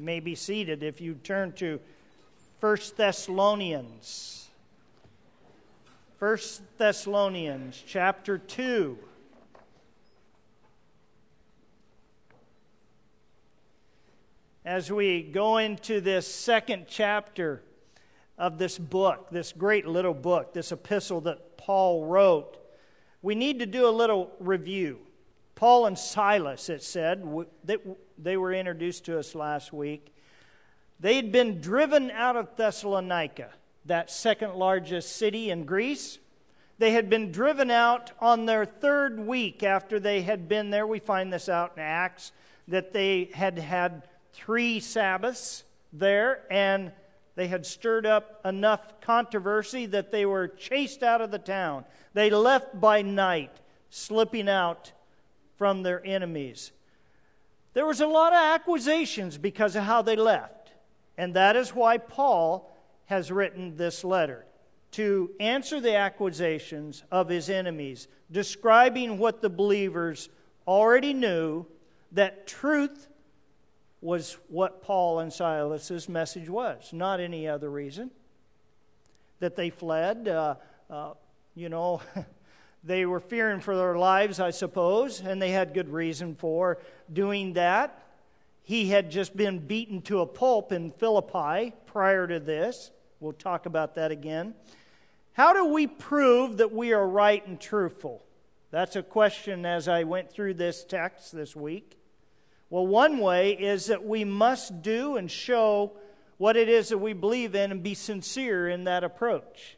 You may be seated if you turn to 1 Thessalonians. 1 Thessalonians chapter 2. As we go into this second chapter of this book, this great little book, this epistle that Paul wrote, we need to do a little review. Paul and Silas, it said, they were introduced to us last week. They had been driven out of Thessalonica, that second largest city in Greece. They had been driven out on their third week after they had been there. We find this out in Acts, that they had had 3 Sabbaths there, and they had stirred up enough controversy that they were chased out of the town. They left by night, slipping out from their enemies. There was a lot of accusations because of how they left, and that is why Paul has written this letter, to answer the accusations of his enemies, describing what the believers already knew, that truth was what Paul and Silas's message was, not any other reason. That they fled, they were fearing for their lives, I suppose, and they had good reason for doing that. He had just been beaten to a pulp in Philippi prior to this. We'll talk about that again. How do we prove that we are right and truthful? That's a question as I went through this text this week. Well, one way is that we must do and show what it is that we believe in and be sincere in that approach.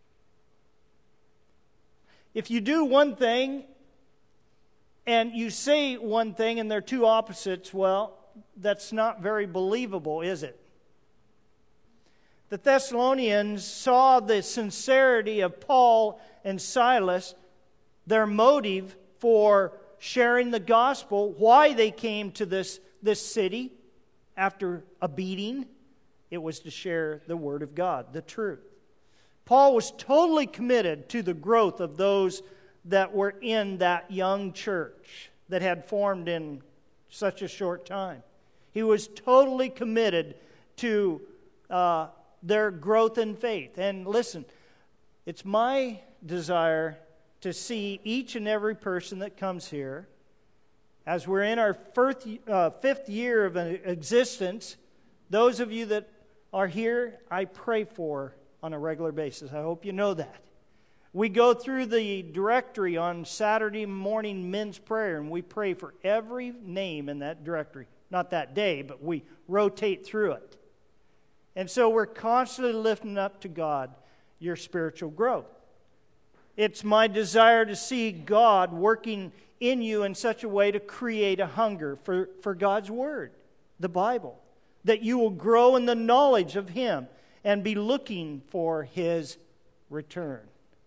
If you do one thing and you say one thing and they're two opposites, well, that's not very believable, is it? The Thessalonians saw the sincerity of Paul and Silas, their motive for sharing the gospel, why they came to this city after a beating. It was to share the word of God, the truth. Paul was totally committed to the growth of those that were in that young church that had formed in such a short time. He was totally committed to their growth in faith. And listen, it's my desire to see each and every person that comes here, as we're in our fifth year of existence, those of you that are here, I pray for on a regular basis. I hope you know that. We go through the directory on Saturday morning men's prayer, and we pray for every name in that directory. Not that day, but we rotate through it. And so we're constantly lifting up to God your spiritual growth. It's my desire to see God working in you in such a way to create a hunger for God's Word, the Bible, that you will grow in the knowledge of Him and be looking for His return.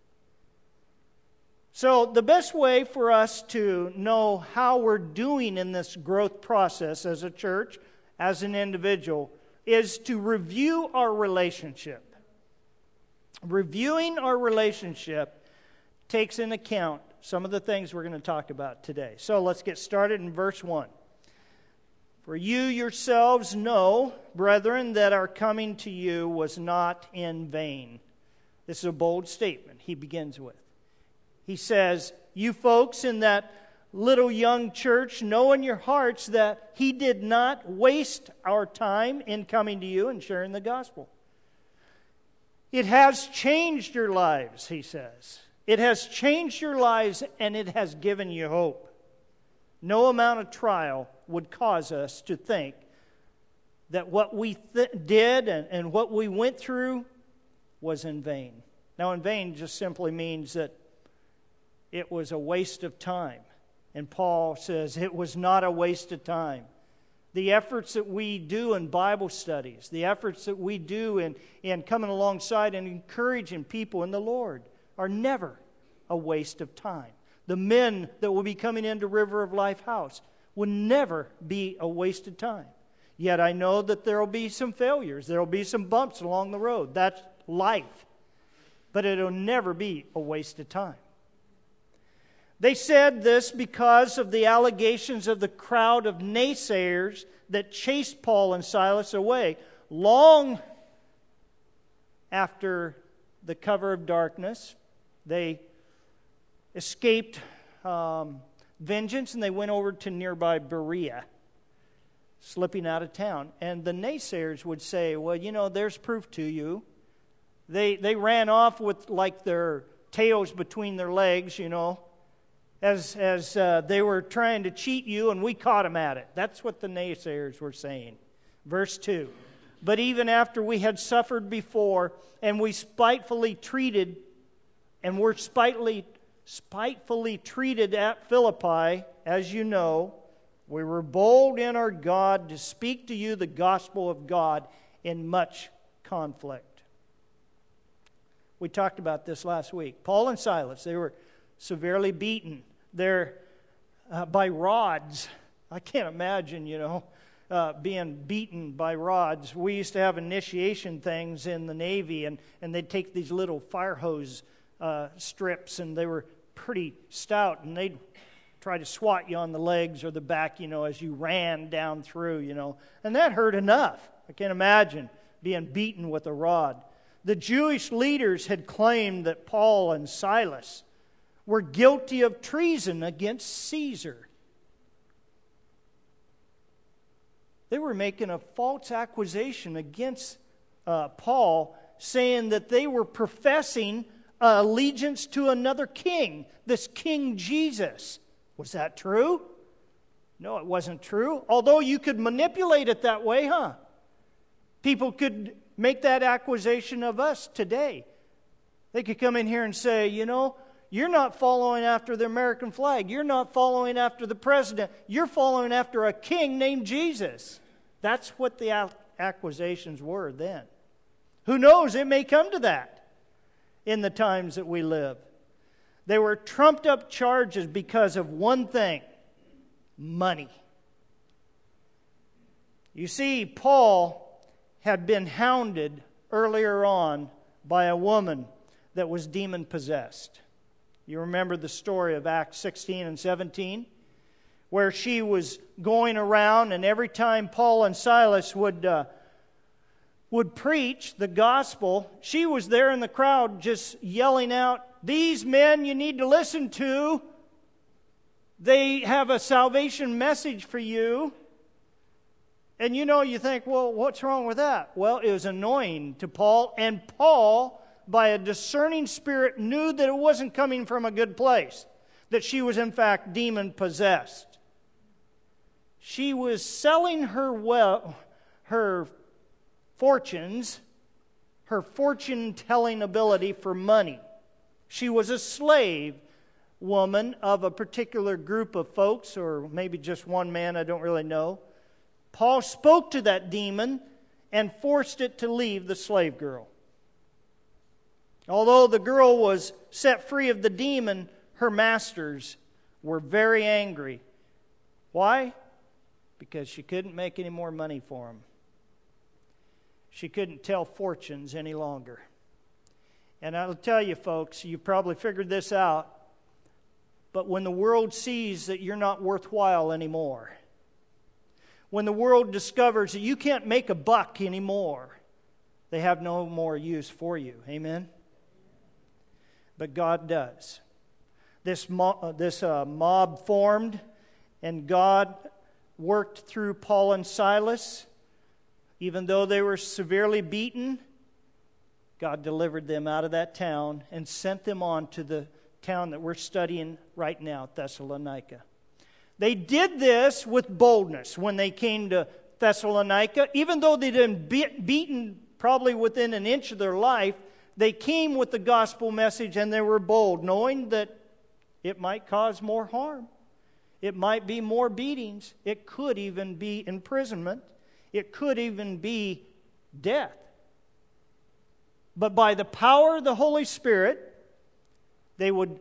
So the best way for us to know how we're doing in this growth process as a church, as an individual, is to review our relationship. Reviewing our relationship takes into account some of the things we're going to talk about today. So let's get started in verse 1. For you yourselves know, brethren, that our coming to you was not in vain. This is a bold statement he begins with. He says, you folks in that little young church, know in your hearts that he did not waste our time in coming to you and sharing the gospel. It has changed your lives, he says. It has changed your lives, and it has given you hope. No amount of trial would cause us to think that what we did and what we went through was in vain. Now, in vain just simply means that it was a waste of time. And Paul says it was not a waste of time. The efforts that we do in Bible studies, the efforts that we do in coming alongside and encouraging people in the Lord are never a waste of time. The men that will be coming into River of Life House will never be a waste of time. Yet I know that there will be some failures. There will be some bumps along the road. That's life. But it will never be a waste of time. They said this because of the allegations of the crowd of naysayers that chased Paul and Silas away. Long after the cover of darkness, they escaped vengeance and they went over to nearby Berea, slipping out of town. And the naysayers would say, well, you know, there's proof to you. They ran off with like their tails between their legs, you know, as they were trying to cheat you, and we caught them at it. That's what the naysayers were saying. Verse 2. But even after we had suffered before, and we spitefully treated at Philippi, as you know, we were bold in our God to speak to you the gospel of God in much conflict. We talked about this last week. Paul and Silas, they were severely beaten. They're by rods. I can't imagine, being beaten by rods. We used to have initiation things in the Navy, and they'd take these little fire hose strips, and they were pretty stout, and they'd try to swat you on the legs or the back, as you ran down through, and that hurt enough. I can't imagine being beaten with a rod. The Jewish leaders had claimed that Paul and Silas were guilty of treason against Caesar. They were making a false accusation against Paul, saying that they were professing allegiance to another king, this King Jesus. Was that true? No, it wasn't true. Although you could manipulate it that way, huh? People could make that accusation of us today. They could come in here and say, you're not following after the American flag. You're not following after the president. You're following after a king named Jesus. That's what the accusations were then. Who knows? It may come to that in the times that we live. They were trumped up charges because of one thing: money. You see, Paul had been hounded earlier on by a woman that was demon-possessed. You remember the story of Acts 16 and 17, where she was going around, and every time Paul and Silas would preach the gospel, she was there in the crowd just yelling out, "These men you need to listen to. They have a salvation message for you." And you think, well, what's wrong with that? Well, it was annoying to Paul, and Paul, by a discerning spirit, knew that it wasn't coming from a good place, that she was in fact demon-possessed. She was selling her fortunes, her fortune-telling ability for money. She was a slave woman of a particular group of folks, or maybe just one man, I don't really know. Paul spoke to that demon and forced it to leave the slave girl. Although the girl was set free of the demon, her masters were very angry. Why? Because she couldn't make any more money for them. She couldn't tell fortunes any longer. And I'll tell you, folks, you probably figured this out, but when the world sees that you're not worthwhile anymore, when the world discovers that you can't make a buck anymore, they have no more use for you. Amen? But God does. This mob formed, and God worked through Paul and Silas. Even though they were severely beaten, God delivered them out of that town and sent them on to the town that we're studying right now, Thessalonica. They did this with boldness when they came to Thessalonica. Even though they'd been beaten probably within an inch of their life, they came with the gospel message and they were bold, knowing that it might cause more harm. It might be more beatings. It could even be imprisonment. It could even be death. But by the power of the Holy Spirit, they would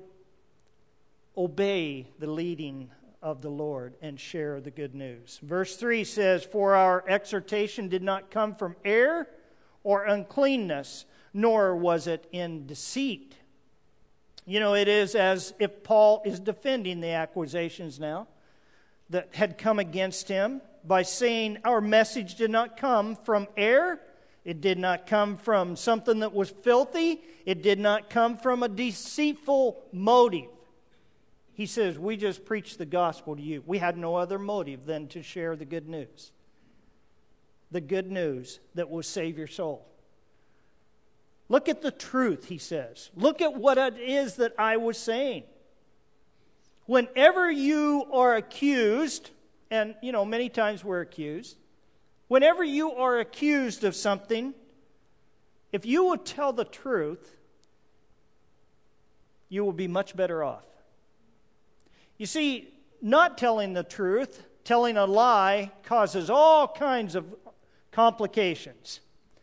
obey the leading of the Lord and share the good news. Verse 3 says, "For our exhortation did not come from error or uncleanness, nor was it in deceit." You know, it is as if Paul is defending the accusations now that had come against him by saying our message did not come from air. It did not come from something that was filthy. It did not come from a deceitful motive. He says, we just preached the gospel to you. We had no other motive than to share the good news. The good news that will save your soul. Look at the truth, he says. Look at what it is that I was saying. Whenever you are accused, and, you know, many times we're accused. Whenever you are accused of something, if you will tell the truth, you will be much better off. You see, not telling the truth, telling a lie, causes all kinds of complications.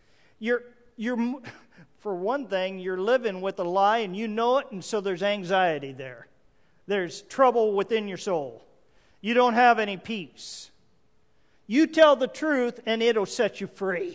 For one thing, you're living with a lie and you know it, and so there's anxiety there. There's trouble within your soul. You don't have any peace. You tell the truth and it'll set you free.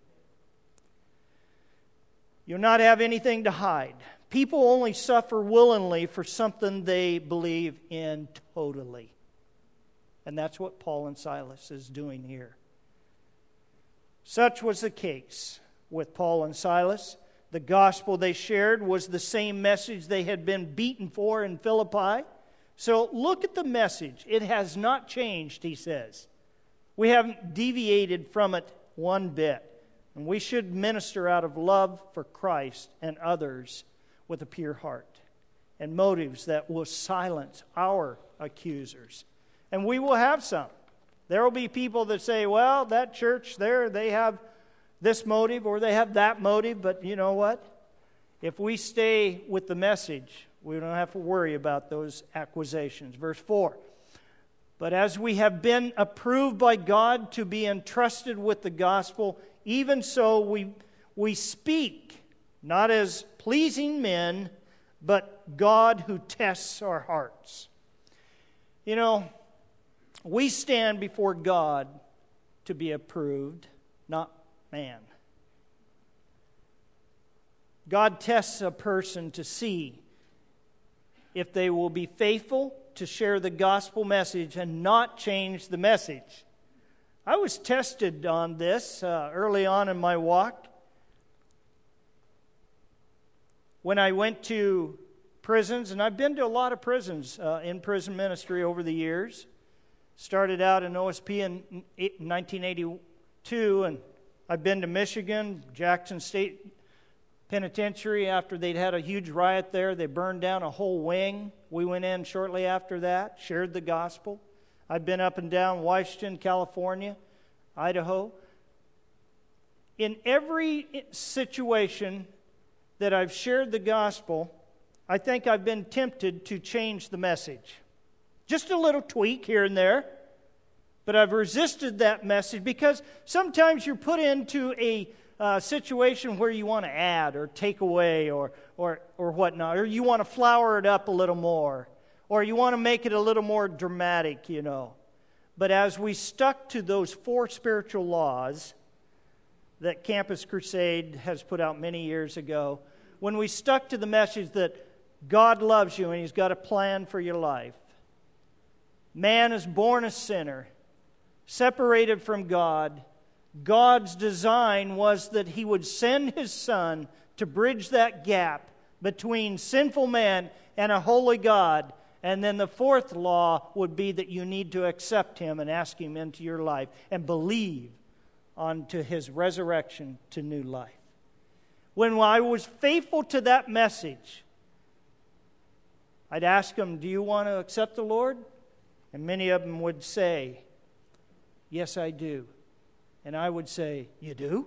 You'll not have anything to hide. People only suffer willingly for something they believe in totally. And that's what Paul and Silas is doing here. Such was the case with Paul and Silas. The gospel they shared was the same message they had been beaten for in Philippi. So look at the message. It has not changed, he says. We haven't deviated from it one bit. And we should minister out of love for Christ and others with a pure heart and motives that will silence our accusers. And we will have some. There will be people that say, well, that church there, they have this motive or they have that motive. But you know what? If we stay with the message, we don't have to worry about those accusations. Verse 4. But as we have been approved by God to be entrusted with the gospel, even so we speak, not as pleasing men, but God who tests our hearts. You know, we stand before God to be approved, not man. God tests a person to see if they will be faithful to share the gospel message and not change the message. I was tested on this early on in my walk. When I went to prisons, and I've been to a lot of prisons in prison ministry over the years. Started out in OSP in 1982, and I've been to Michigan, Jackson State Penitentiary after they'd had a huge riot there. They burned down a whole wing. We went in shortly after that, shared the gospel. I've been up and down Washington, California, Idaho. In every situation that I've shared the gospel, I think I've been tempted to change the message. Just a little tweak here and there. But I've resisted that message because sometimes you're put into a situation where you want to add or take away or whatnot. Or you want to flower it up a little more. Or you want to make it a little more dramatic, you know. But as we stuck to those 4 spiritual laws that Campus Crusade has put out many years ago, when we stuck to the message that God loves you and He's got a plan for your life. Man is born a sinner, separated from God. God's design was that He would send His Son to bridge that gap between sinful man and a holy God. And then the 4th law would be that you need to accept Him and ask Him into your life and believe onto His resurrection to new life. When I was faithful to that message, I'd ask them, do you want to accept the Lord? And many of them would say, yes, I do. And I would say, you do?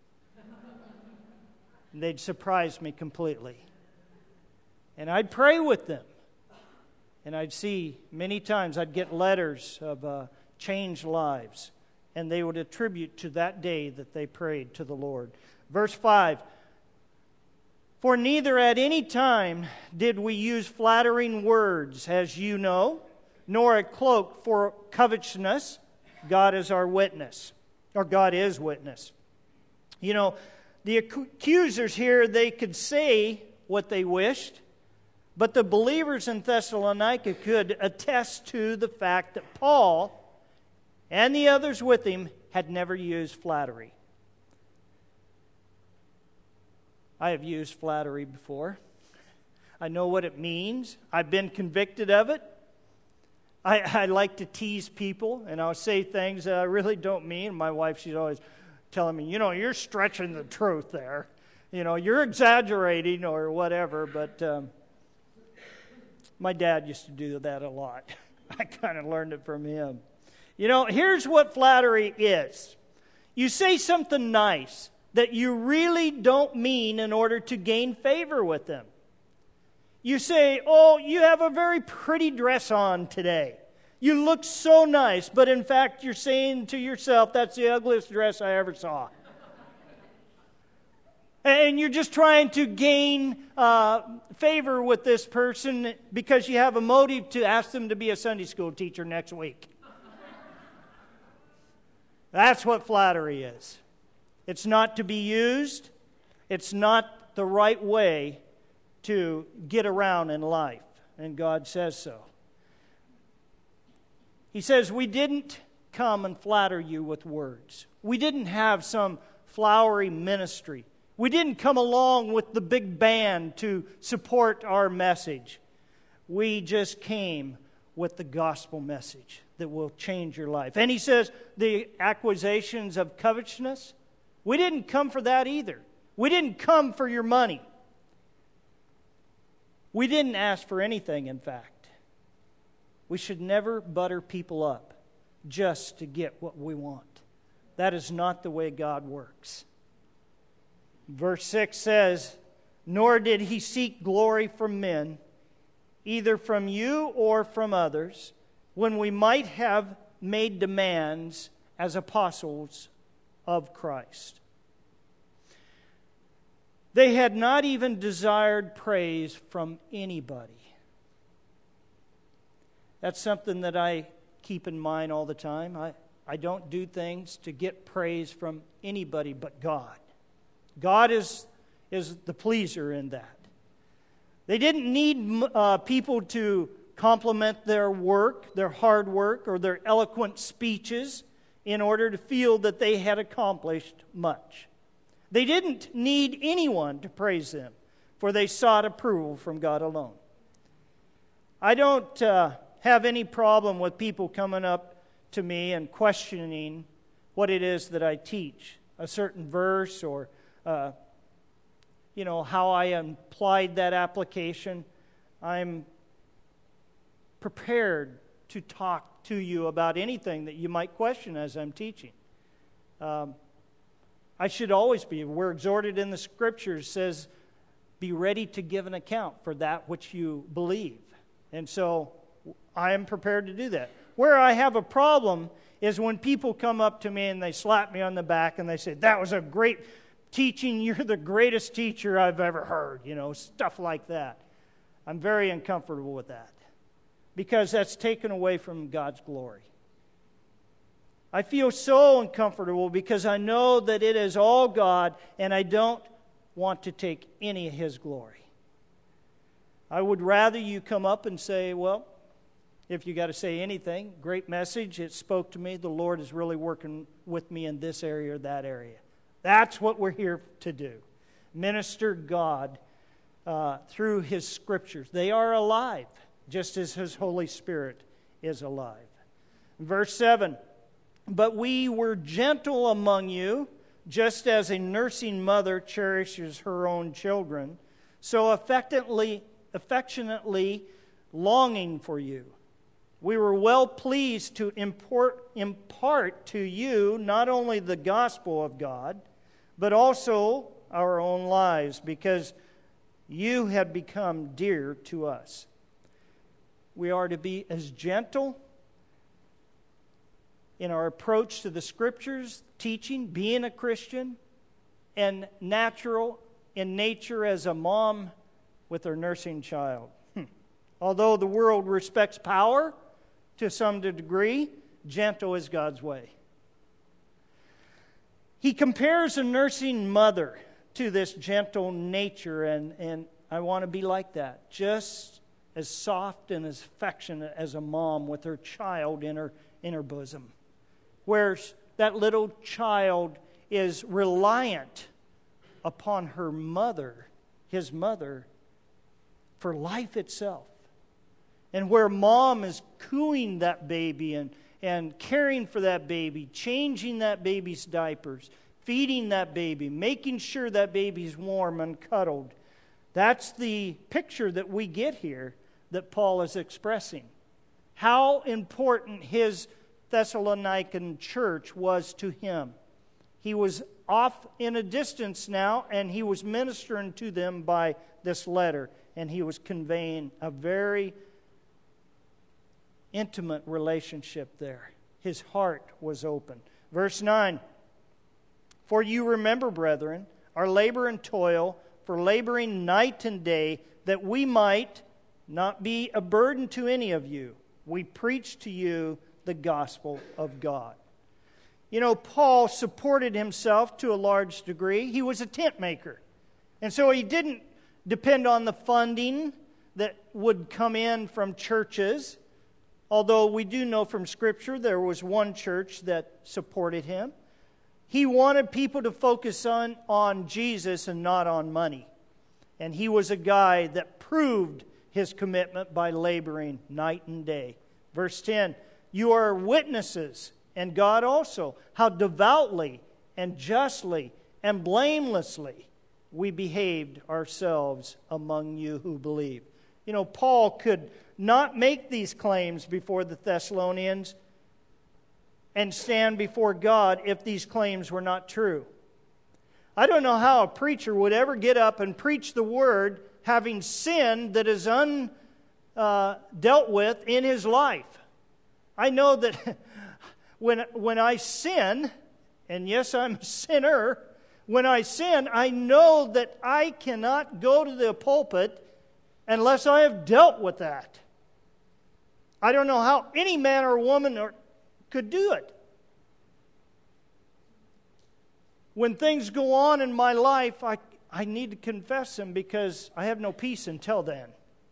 And they'd surprise me completely. And I'd pray with them. And I'd see many times I'd get letters of changed lives. And they would attribute to that day that they prayed to the Lord. Verse 5. For neither at any time did we use flattering words, as you know, nor a cloak for covetousness. God is our witness, or God is witness. You know, the accusers here, they could say what they wished. But the believers in Thessalonica could attest to the fact that Paul and the others with him had never used flattery. I have used flattery before. I know what it means. I've been convicted of it. I like to tease people, and I'll say things that I really don't mean. My wife, she's always telling me, you're stretching the truth there. You're exaggerating or whatever, but my dad used to do that a lot. I kind of learned it from him. Here's what flattery is. You say something nice that you really don't mean in order to gain favor with them. You say, "Oh, you have a very pretty dress on today. You look so nice," but in fact you're saying to yourself, "That's the ugliest dress I ever saw." And you're just trying to gain favor with this person because you have a motive to ask them to be a Sunday school teacher next week. That's what flattery is. It's not to be used. It's not the right way to get around in life. And God says so. He says, we didn't come and flatter you with words. We didn't have some flowery ministry. We didn't come along with the big band to support our message. We just came with the gospel message that will change your life. And he says, the accusations of covetousness, we didn't come for that either. We didn't come for your money. We didn't ask for anything, in fact. We should never butter people up just to get what we want. That is not the way God works. Verse 6 says, "Nor did he seek glory from men, either from you or from others, when we might have made demands as apostles of Christ." They had not even desired praise from anybody. That's something that I keep in mind all the time. I don't do things to get praise from anybody but God. God is the pleaser in that. They didn't need people to compliment their work, their hard work, or their eloquent speeches in order to feel that they had accomplished much. They didn't need anyone to praise them, for they sought approval from God alone. I don't have any problem with people coming up to me and questioning what it is that I teach, a certain verse or how I applied that application. I'm prepared to talk to you about anything that you might question as I'm teaching. I should always be. We're exhorted in the Scriptures, says, be ready to give an account for that which you believe. And so I am prepared to do that. Where I have a problem is when people come up to me and they slap me on the back and they say, "That was a great teaching. You're the greatest teacher I've ever heard." Stuff like that. I'm very uncomfortable with that because that's taken away from God's glory. I feel so uncomfortable because I know that it is all God and I don't want to take any of His glory. I would rather you come up and say, "Well, if you got to say anything, great message, it spoke to me, the Lord is really working with me in this area or that area." That's what we're here to do. Minister God through His Scriptures. They are alive, just as His Holy Spirit is alive. Verse 7, "But we were gentle among you, just as a nursing mother cherishes her own children, so affectionately longing for you. We were well pleased to impart to you not only the gospel of God, but also our own lives, because you had become dear to us." We are to be as gentle in our approach to the Scriptures, teaching, being a Christian, and natural in nature as a mom with her nursing child. Although the world respects power to some degree, gentle is God's way. He compares a nursing mother to this gentle nature, and I want to be like that. Just as soft and as affectionate as a mom with her child in her bosom. Where that little child is reliant upon her mother, his mother, for life itself. And where mom is cooing that baby and caring for that baby, changing that baby's diapers, feeding that baby, making sure that baby's warm and cuddled. That's the picture that we get here that Paul is expressing. How important his Thessalonican church was to him. He was off in a distance now, and he was ministering to them by this letter, and he was conveying a very intimate relationship there. His heart was open. Verse 9, "For you remember, brethren, our labor and toil, for laboring night and day, that we might not be a burden to any of you. We preach to you the gospel of God." You know, Paul supported himself to a large degree. He was a tent maker. And so he didn't depend on the funding that would come in from churches. Although we do know from Scripture there was one church that supported him. He wanted people to focus on Jesus and not on money. And he was a guy that proved his commitment by laboring night and day. Verse 10, "You are witnesses, and God also, how devoutly and justly and blamelessly we behaved ourselves among you who believe." You know, Paul could not make these claims before the Thessalonians and stand before God if these claims were not true. I don't know how a preacher would ever get up and preach the word having sin that is dealt with in his life. I know that when I sin, and yes, I'm a sinner, when I sin, I know that I cannot go to the pulpit unless I have dealt with that. I don't know how any man or woman could do it. When things go on in my life, I need to confess them because I have no peace until then.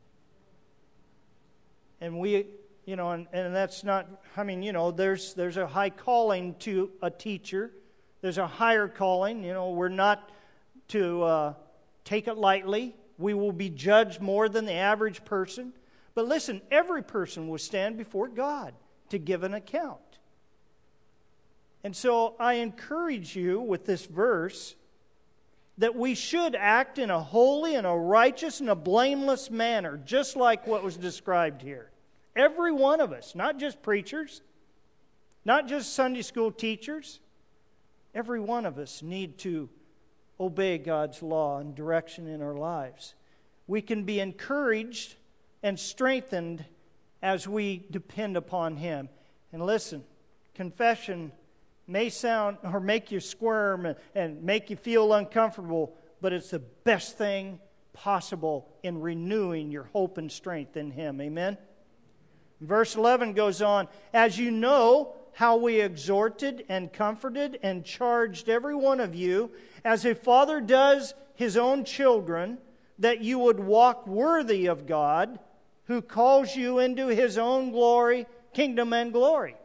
And and that's not, there's a high calling to a teacher. There's a higher calling. We're not to take it lightly. We will be judged more than the average person. But listen, every person will stand before God to give an account. And so I encourage you with this verse that we should act in a holy and a righteous and a blameless manner, just like what was described here. Every one of us, not just preachers, not just Sunday school teachers, every one of us need to obey God's law and direction in our lives. We can be encouraged and strengthened as we depend upon Him. And listen, confession may sound or make you squirm and make you feel uncomfortable, but it's the best thing possible in renewing your hope and strength in Him. Amen? Verse 11 goes on, "As you know how we exhorted and comforted and charged every one of you, as a father does his own children, that you would walk worthy of God, who calls you into His own glory, kingdom, and glory."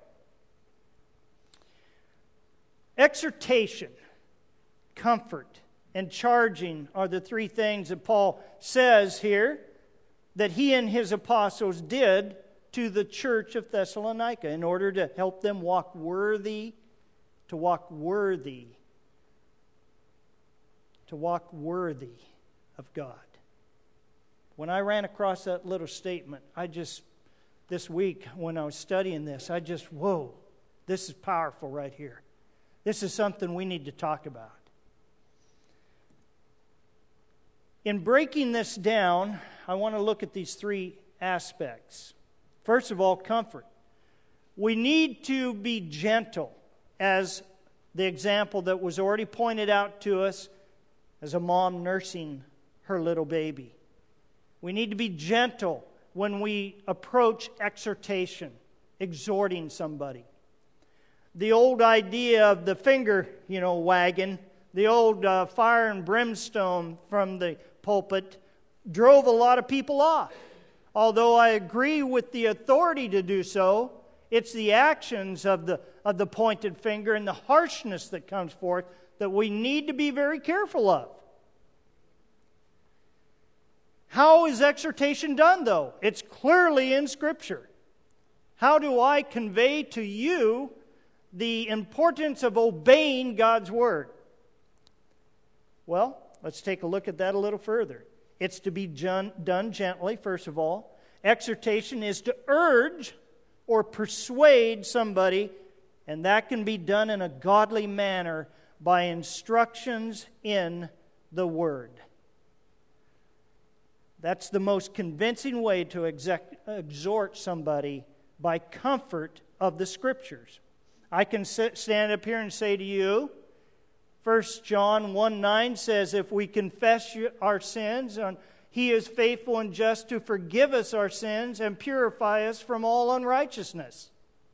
Exhortation, comfort, and charging are the three things that Paul says here that he and his apostles did to the church of Thessalonica in order to help them walk worthy of God. When I ran across that little statement, this week when I was studying this, whoa, this is powerful right here. This is something we need to talk about. In breaking this down, I want to look at these three aspects. First of all, comfort. We need to be gentle, as the example that was already pointed out to us as a mom nursing her little baby. We need to be gentle when we approach exhortation, exhorting somebody. The old idea of the finger, wagging, the old fire and brimstone from the pulpit drove a lot of people off. Although I agree with the authority to do so, it's the actions of the pointed finger and the harshness that comes forth that we need to be very careful of. How is exhortation done, though? It's clearly in Scripture. How do I convey to you the importance of obeying God's Word? Well, let's take a look at that a little further. It's to be done gently, first of all. Exhortation is to urge or persuade somebody, and that can be done in a godly manner by instructions in the Word. That's the most convincing way to exhort somebody, by comfort of the Scriptures. I can stand up here and say to you, 1 John 1:9 says, if we confess our sins, He is faithful and just to forgive us our sins and purify us from all unrighteousness.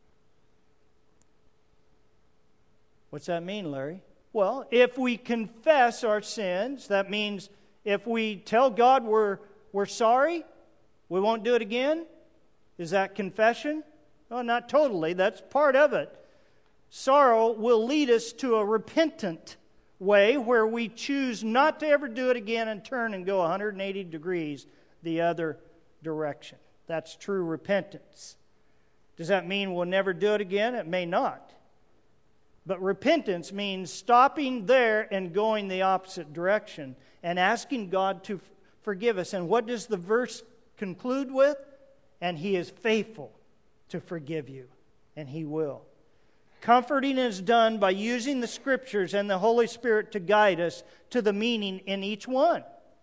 What's that mean, Larry? Well, if we confess our sins, that means if we tell God we're sorry, we won't do it again. Is that confession? No, not totally. That's part of it. Sorrow will lead us to a repentant way where we choose not to ever do it again and turn and go 180 degrees the other direction. That's true repentance. Does that mean we'll never do it again? It may not. But repentance means stopping there and going the opposite direction and asking God to forgive us. And what does the verse conclude with? And He is faithful to forgive you, and He will. Comforting is done by using the Scriptures and the Holy Spirit to guide us to the meaning in each one.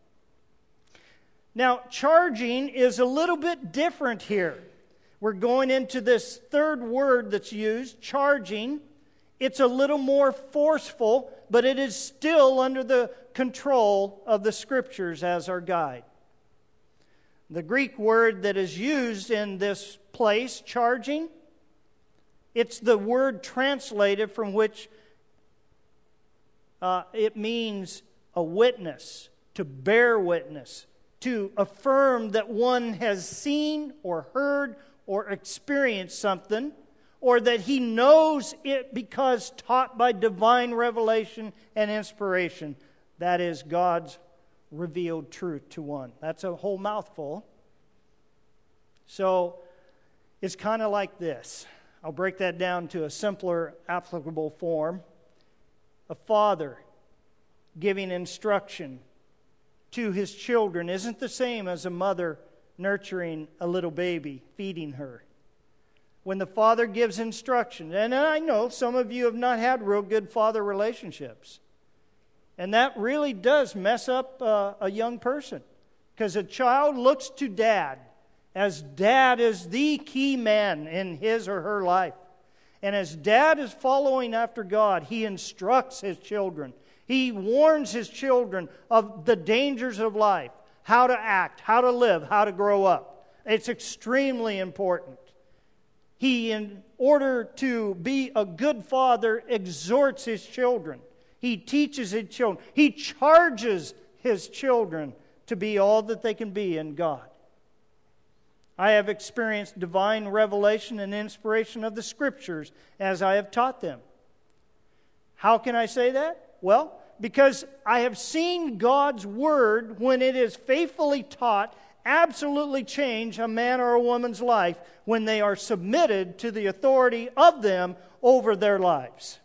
Now, charging is a little bit different here. We're going into this third word that's used, charging. It's a little more forceful, but it is still under the control of the Scriptures as our guide. The Greek word that is used in this place, charging, it's the word translated from which it means a witness, to bear witness, to affirm that one has seen or heard or experienced something, or that he knows it because taught by divine revelation and inspiration. That is God's revealed truth to one. That's a whole mouthful. So it's kind of like this. I'll break that down to a simpler, applicable form. A father giving instruction to his children isn't the same as a mother nurturing a little baby, feeding her. When the father gives instruction, and I know some of you have not had real good father relationships, and that really does mess up a young person, because a child looks to dad, as dad is the key man in his or her life. And as dad is following after God, he instructs his children. He warns his children of the dangers of life, how to act, how to live, how to grow up. It's extremely important. He, in order to be a good father, exhorts his children. He teaches his children. He charges his children to be all that they can be in God. I have experienced divine revelation and inspiration of the Scriptures as I have taught them. How can I say that? Well, because I have seen God's Word, when it is faithfully taught, absolutely change a man or a woman's life when they are submitted to the authority of them over their lives.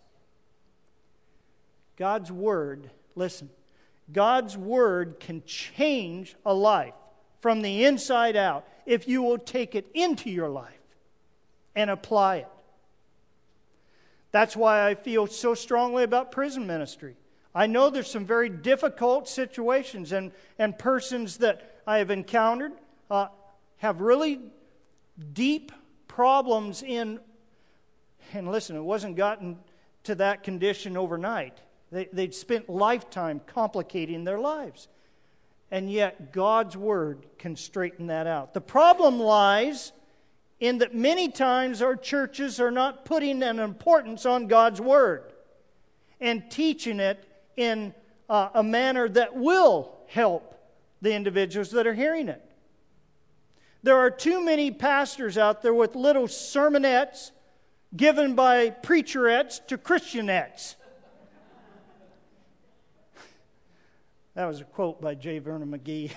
God's Word, listen, God's Word can change a life from the inside out if you will take it into your life and apply it. That's why I feel so strongly about prison ministry. I know there's some very difficult situations, and persons that I have encountered have really deep problems in, and listen, it wasn't gotten to that condition overnight. They'd spent lifetime complicating their lives. And yet God's Word can straighten that out. The problem lies in that many times our churches are not putting an importance on God's Word and teaching it in a manner that will help the individuals that are hearing it. There are too many pastors out there with little sermonettes given by preacherettes to Christianettes. That was a quote by J. Vernon McGee.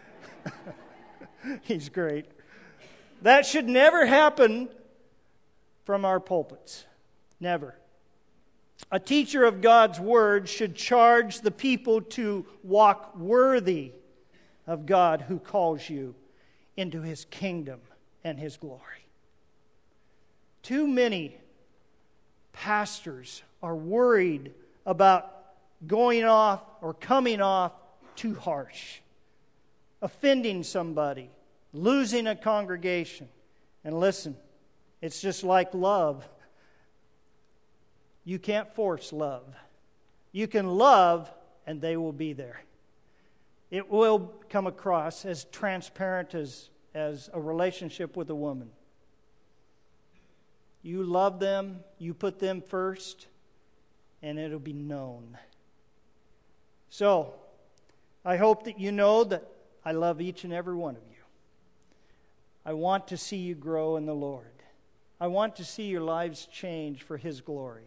He's great. That should never happen from our pulpits. Never. A teacher of God's Word should charge the people to walk worthy of God who calls you into His kingdom and His glory. Too many pastors are worried about going off or coming off too harsh, offending somebody, losing a congregation. And listen, it's just like love. You can't force love. You can love and they will be there. It will come across as transparent as a relationship with a woman. You love them, you put them first, and it'll be known. So, I hope that you know that I love each and every one of you. I want to see you grow in the Lord. I want to see your lives change for His glory.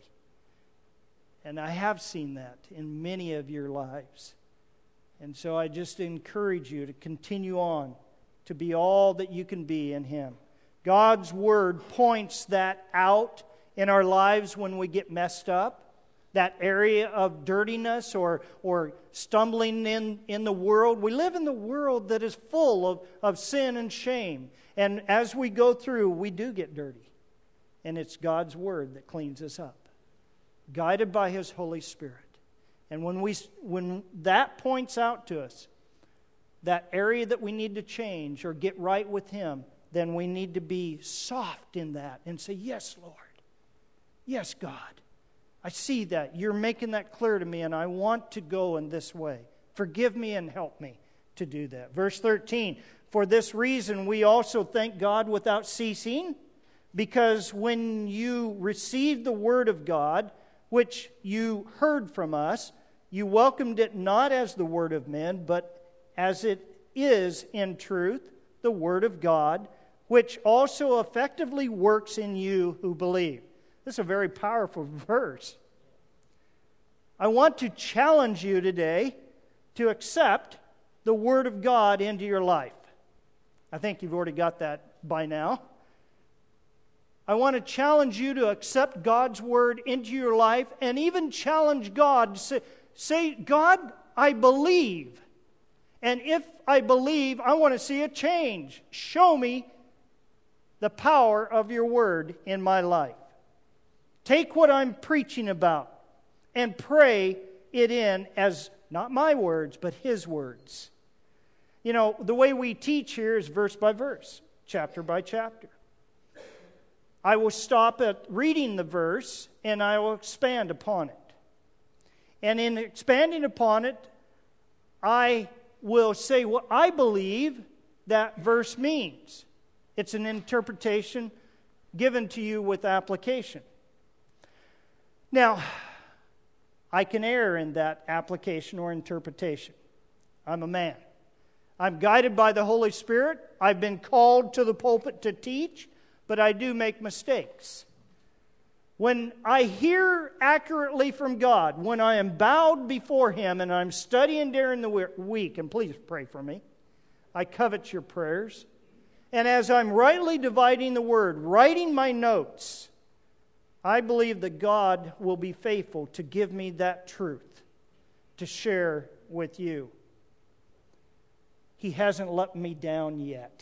And I have seen that in many of your lives. And so I just encourage you to continue on to be all that you can be in Him. God's Word points that out in our lives when we get messed up, that area of dirtiness or stumbling in the world. We live in the world that is full of sin and shame. And as we go through, we do get dirty. And it's God's Word that cleans us up, guided by His Holy Spirit. And when that points out to us that area that we need to change or get right with Him, then we need to be soft in that and say, yes, Lord. Yes, God. I see that. You're making that clear to me, and I want to go in this way. Forgive me and help me to do that. Verse 13, for this reason we also thank God without ceasing, because when you received the word of God, which you heard from us, you welcomed it not as the word of men, but as it is in truth, the word of God, which also effectively works in you who believe. This is a very powerful verse. I want to challenge you today to accept the word of God into your life. I think you've already got that by now. I want to challenge you to accept God's word into your life and even challenge God to say, God, I believe. And if I believe, I want to see a change. Show me the power of your word in my life. Take what I'm preaching about and pray it in as not my words, but His words. You know, the way we teach here is verse by verse, chapter by chapter. I will stop at reading the verse and I will expand upon it. And in expanding upon it, I will say what I believe that verse means. It's an interpretation given to you with application. Now, I can err in that application or interpretation. I'm a man. I'm guided by the Holy Spirit. I've been called to the pulpit to teach, but I do make mistakes. When I hear accurately from God, when I am bowed before Him and I'm studying during the week, and please pray for me, I covet your prayers. And as I'm rightly dividing the Word, writing my notes, I believe that God will be faithful to give me that truth to share with you. He hasn't let me down yet.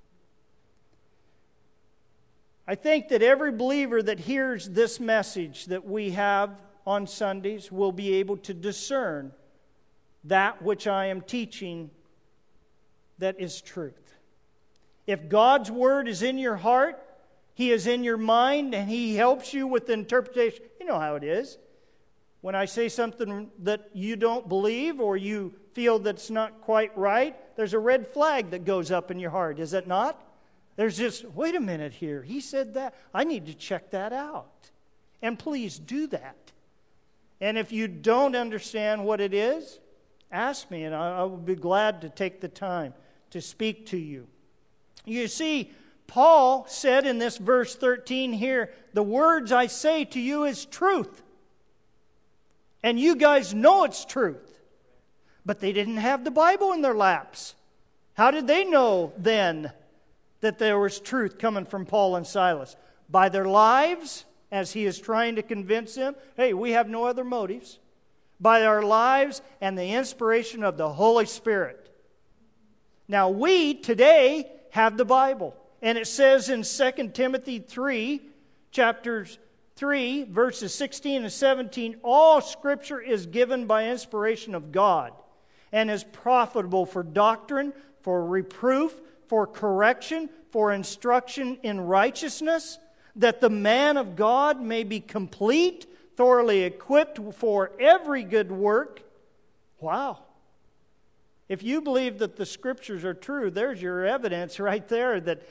I think that every believer that hears this message that we have on Sundays will be able to discern that which I am teaching that is truth. If God's Word is in your heart, He is in your mind, and He helps you with the interpretation. You know how it is. When I say something that you don't believe or you feel that's not quite right, there's a red flag that goes up in your heart, is it not? There's just, wait a minute here, he said that. I need to check that out. And please do that. And if you don't understand what it is, ask me, and I will be glad to take the time to speak to you. You see, Paul said in this verse 13 here, the words I say to you is truth. And you guys know it's truth. But they didn't have the Bible in their laps. How did they know then that there was truth coming from Paul and Silas? By their lives, as he is trying to convince them, hey, we have no other motives. By our lives and the inspiration of the Holy Spirit. Now we today have the Bible. And it says in 2 Timothy 3, chapters 3, verses 16 and 17, all Scripture is given by inspiration of God and is profitable for doctrine, for reproof, for correction, for instruction in righteousness, that the man of God may be complete, thoroughly equipped for every good work. Wow. If you believe that the Scriptures are true, there's your evidence right there that,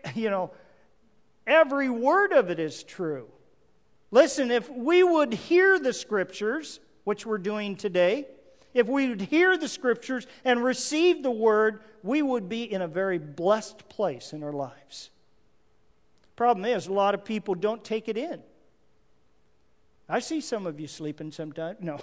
every word of it is true. Listen, if we would hear the Scriptures, which we're doing today, if we would hear the Scriptures and receive the Word, we would be in a very blessed place in our lives. Problem is, a lot of people don't take it in. I see some of you sleeping sometimes. No.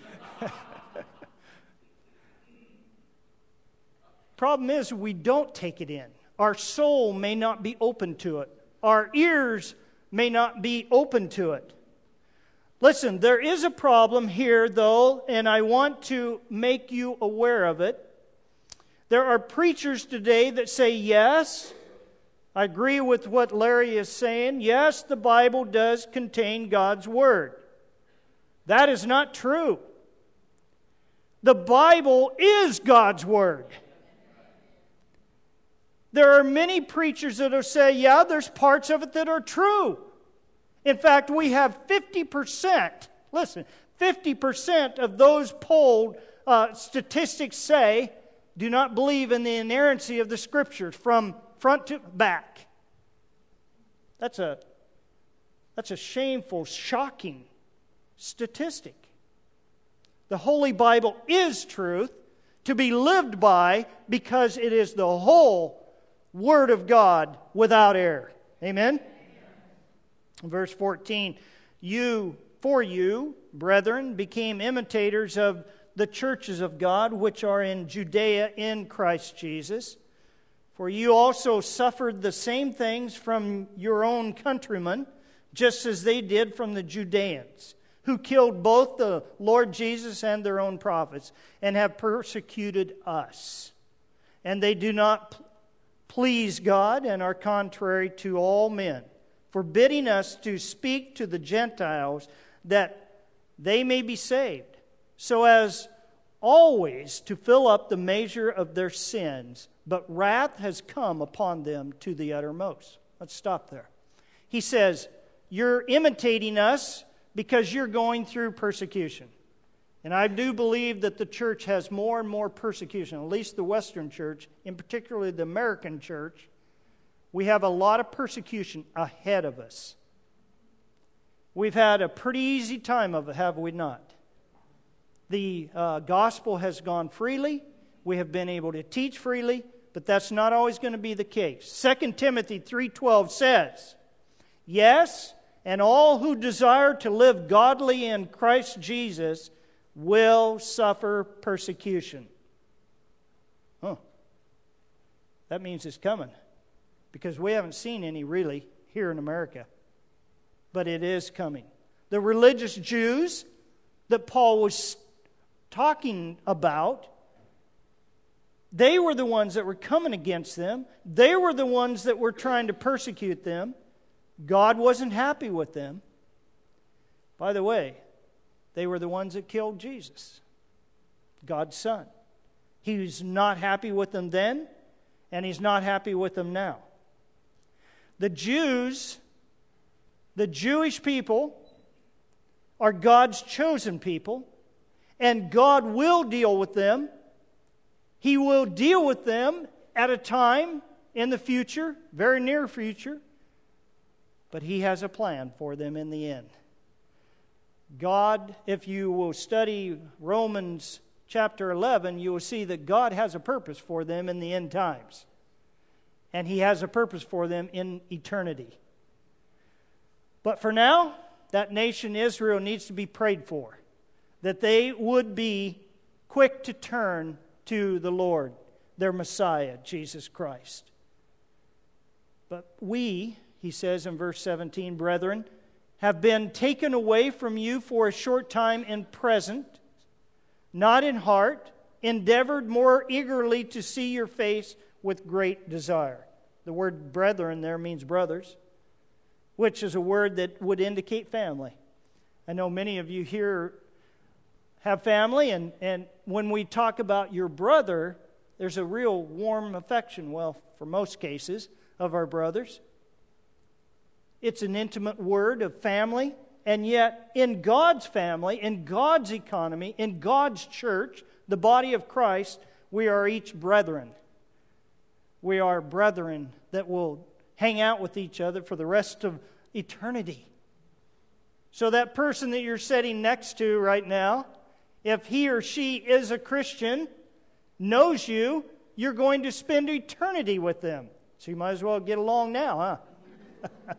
Problem is, we don't take it in. Our soul may not be open to it. Our ears may not be open to it. Listen, there is a problem here, though, and I want to make you aware of it. There are preachers today that say, yes, I agree with what Larry is saying. Yes, the Bible does contain God's Word. That is not true. The Bible is God's Word. There are many preachers that will say, yeah, there's parts of it that are true. In fact, we have 50%, listen, 50% of those polled, statistics say, do not believe in the inerrancy of the Scriptures from front to back. That's a shameful, shocking statistic. The Holy Bible is truth to be lived by because it is the whole Word of God without error. Amen? Verse 14, you, brethren, became imitators of the churches of God which are in Judea in Christ Jesus. For you also suffered the same things from your own countrymen, just as they did from the Judeans, who killed both the Lord Jesus and their own prophets, and have persecuted us. And they do not please God and are contrary to all men, forbidding us to speak to the Gentiles that they may be saved, so as always to fill up the measure of their sins. But wrath has come upon them to the uttermost. Let's stop there. He says, you're imitating us because you're going through persecution. And I do believe that the church has more and more persecution, at least the Western church, in particular the American church. We have a lot of persecution ahead of us. We've had a pretty easy time of it, have we not? The gospel has gone freely. We have been able to teach freely, but that's not always going to be the case. 2 Timothy 3:12 says, yes, and all who desire to live godly in Christ Jesus will suffer persecution. That means it's coming, because we haven't seen any really here in America. But it is coming. The religious Jews that Paul was talking about, they were the ones that were coming against them. They were the ones that were trying to persecute them. God wasn't happy with them. By the way, they were the ones that killed Jesus, God's Son. He was not happy with them then, and He's not happy with them now. The Jews, the Jewish people, are God's chosen people, and God will deal with them. He will deal with them at a time in the future, very near future, but He has a plan for them in the end. God, if you will study Romans chapter 11, you will see that God has a purpose for them in the end times. And He has a purpose for them in eternity. But for now, that nation Israel needs to be prayed for, that they would be quick to turn to the Lord, their Messiah, Jesus Christ. But we, he says in verse 17, brethren, have been taken away from you for a short time in present, not in heart, endeavored more eagerly to see your face with great desire. The word brethren there means brothers, which is a word that would indicate family. I know many of you here have family, and when we talk about your brother, there's a real warm affection, well, for most cases, of our brothers. It's an intimate word of family, and yet in God's family, in God's economy, in God's church, the body of Christ, we are each brethren. We are brethren that will hang out with each other for the rest of eternity. So that person that you're sitting next to right now, if he or she is a Christian, knows you, you're going to spend eternity with them. So you might as well get along now, huh?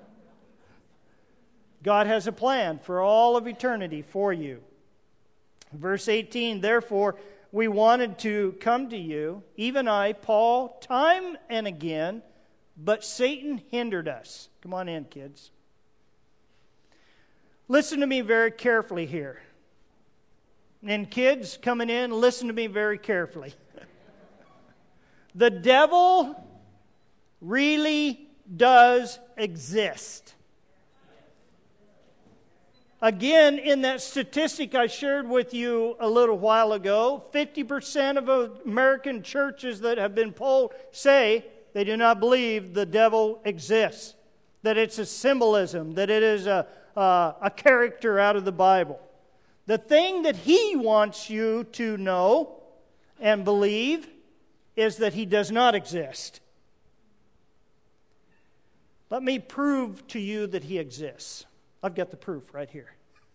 God has a plan for all of eternity for you. Verse 18, therefore, we wanted to come to you, even I, Paul, time and again, but Satan hindered us. Come on in, kids. Listen to me very carefully here. And kids coming in, listen to me very carefully. The devil really does exist. Again, in that statistic I shared with you a little while ago, 50% of American churches that have been polled say they do not believe the devil exists, that it's a symbolism, that it is a character out of the Bible. The thing that he wants you to know and believe is that he does not exist. Let me prove to you that he exists. I've got the proof right here.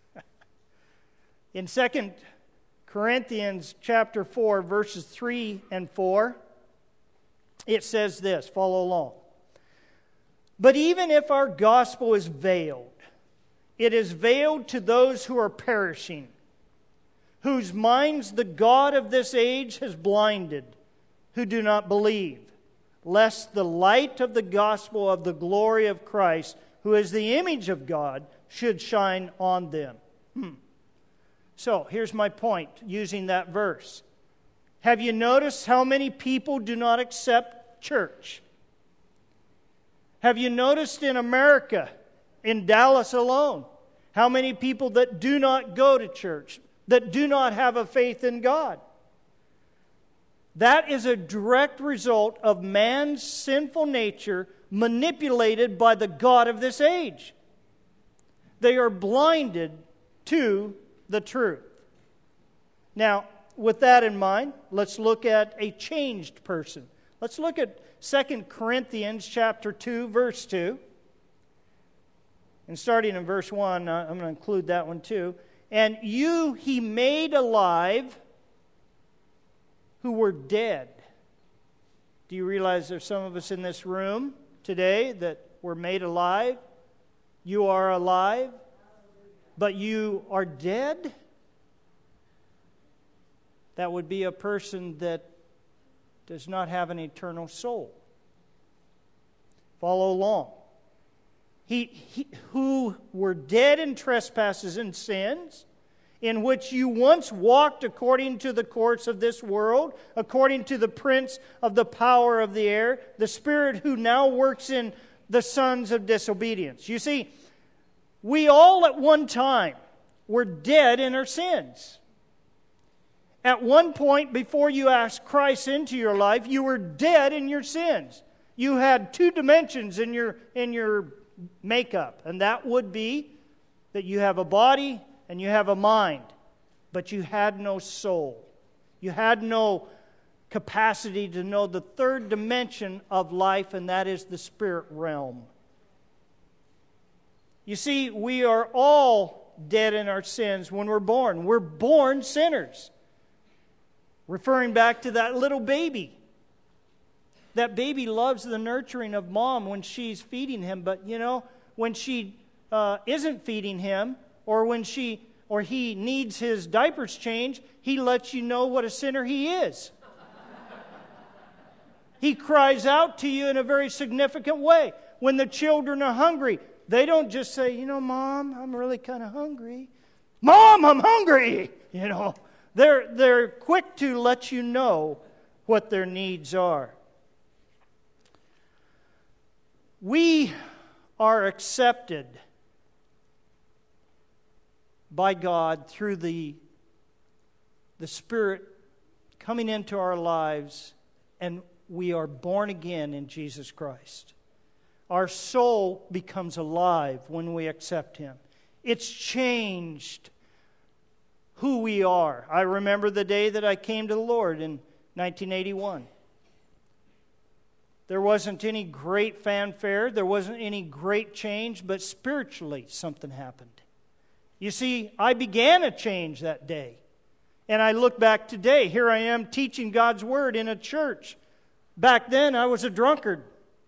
In 2 Corinthians chapter 4, verses 3 and 4, it says this, follow along. But even if our gospel is veiled, it is veiled to those who are perishing, whose minds the God of this age has blinded, who do not believe, lest the light of the gospel of the glory of Christ, who is the image of God, should shine on them. So, here's my point using that verse. Have you noticed how many people do not accept church? Have you noticed in America, in Dallas alone, how many people that do not go to church, that do not have a faith in God? That is a direct result of man's sinful nature manipulated by the God of this age. They are blinded to the truth. Now, with that in mind, let's look at a changed person. Let's look at 2 Corinthians chapter 2, verse 2. And starting in verse 1, I'm going to include that one too. And you he made alive who were dead. Do you realize there's some of us in this room today that were made alive? You are alive, but you are dead? That would be a person that does not have an eternal soul. Follow along. He who were dead in trespasses and sins, in which you once walked according to the course of this world, according to the prince of the power of the air, the spirit who now works in the sons of disobedience. You see, we all at one time were dead in our sins. At one point before you asked Christ into your life, you were dead in your sins. You had two dimensions in your makeup, and that would be that you have a body and you have a mind, but you had no soul. You had no capacity to know the third dimension of life, and that is the spirit realm. You see, we are all dead in our sins when we're born. We're born sinners. Referring back to that little baby. That baby loves the nurturing of mom when she's feeding him, but when she isn't feeding him, or when he needs his diapers changed, he lets you know what a sinner he is. He cries out to you in a very significant way. When the children are hungry, they don't just say, Mom, I'm really kind of hungry. Mom, I'm hungry! They're quick to let you know what their needs are. We are accepted by God through the Spirit coming into our lives, and we are born again in Jesus Christ. Our soul becomes alive when we accept Him. It's changed who we are. I remember the day that I came to the Lord in 1981. There wasn't any great fanfare. There wasn't any great change, but spiritually something happened. You see, I began a change that day. And I look back today. Here I am teaching God's Word in a church. Back then, I was a drunkard.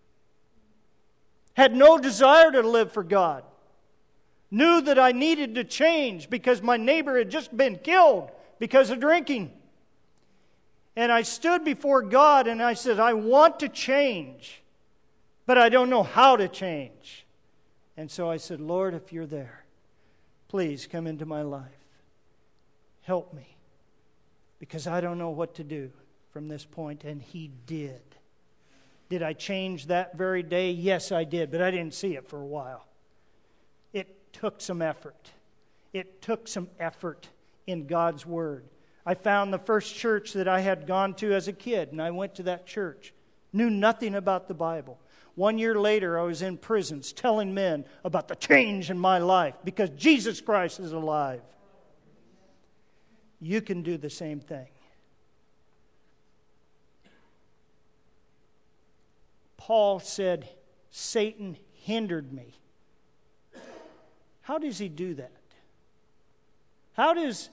Had no desire to live for God. Knew that I needed to change because my neighbor had just been killed because of drinking. And I stood before God and I said, I want to change, but I don't know how to change. And so I said, Lord, if you're there, please come into my life. Help me, because I don't know what to do from this point. And He did. Did I change that very day? Yes, I did, but I didn't see it for a while. It took some effort. It took some effort in God's Word. I found the first church that I had gone to as a kid, and I went to that church. Knew nothing about the Bible. 1 year later, I was in prisons telling men about the change in my life because Jesus Christ is alive. You can do the same thing. Paul said, Satan hindered me. How does he do that? How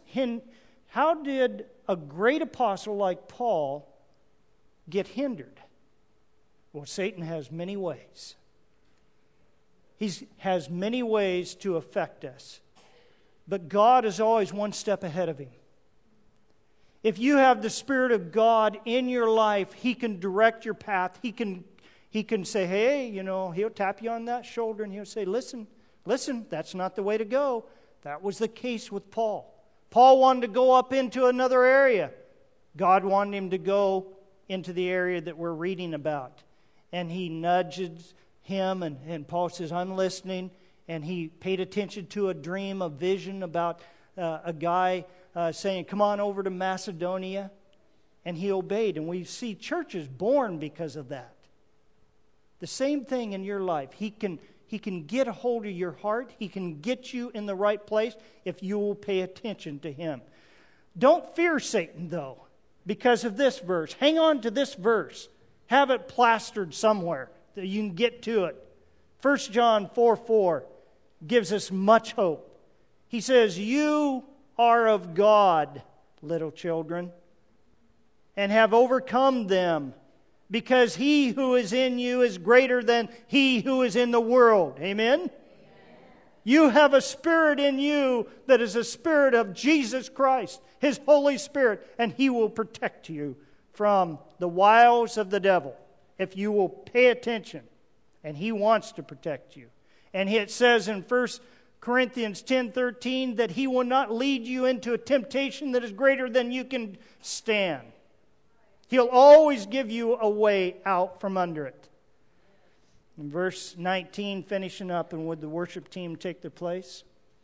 did a great apostle like Paul get hindered? Well, Satan has many ways. He has many ways to affect us. But God is always one step ahead of him. If you have the Spirit of God in your life, He can direct your path. He can say, hey, He'll tap you on that shoulder and He'll say, listen, that's not the way to go. That was the case with Paul. Paul wanted to go up into another area. God wanted him to go into the area that we're reading about. And He nudges him, and Paul says, I'm listening. And he paid attention to a dream, a vision about a guy saying, come on over to Macedonia. And he obeyed. And we see churches born because of that. The same thing in your life. He can get a hold of your heart. He can get you in the right place if you will pay attention to Him. Don't fear Satan, though, because of this verse. Hang on to this verse. Have it plastered somewhere that you can get to it. 1 John 4:4 gives us much hope. He says, you are of God, little children, and have overcome them, because He who is in you is greater than he who is in the world. Amen? Amen? You have a spirit in you that is a spirit of Jesus Christ, His Holy Spirit, and He will protect you from the wiles of the devil if you will pay attention. And He wants to protect you. And it says in 1 Corinthians 10:13 that He will not lead you into a temptation that is greater than you can stand. He'll always give you a way out from under it. In verse 19, finishing up, and would the worship team take their place?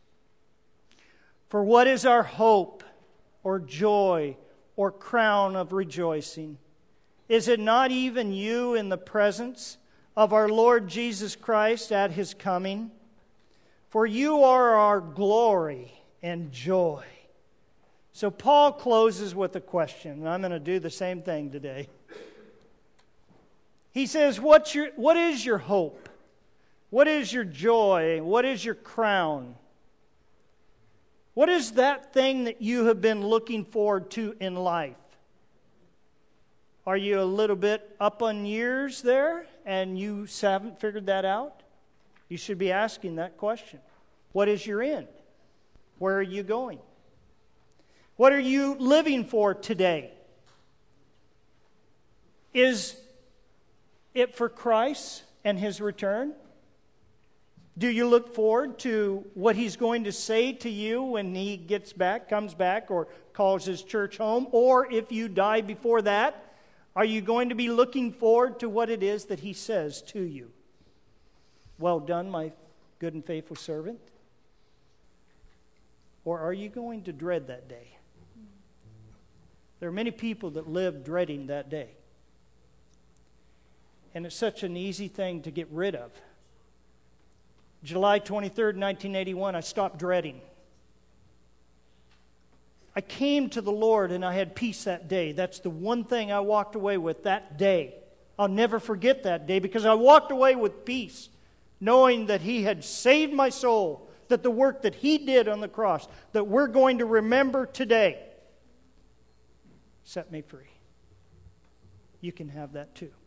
For what is our hope or joy or crown of rejoicing? Is it not even you in the presence of our Lord Jesus Christ at His coming? For you are our glory and joy. So Paul closes with a question, and I'm going to do the same thing today. He says, what is your hope? What is your joy? What is your crown? What is that thing that you have been looking forward to in life? Are you a little bit up on years there and you haven't figured that out? You should be asking that question. What is your end? Where are you going? What are you living for today? Is it for Christ and His return? Do you look forward to what He's going to say to you when He comes back, or calls His church home? Or if you die before that, are you going to be looking forward to what it is that He says to you? Well done, my good and faithful servant. Or are you going to dread that day? There are many people that live dreading that day. And it's such an easy thing to get rid of. July 23rd, 1981, I stopped dreading. I came to the Lord and I had peace that day. That's the one thing I walked away with that day. I'll never forget that day because I walked away with peace, knowing that He had saved my soul, that the work that He did on the cross, that we're going to remember today, set me free. You can have that too.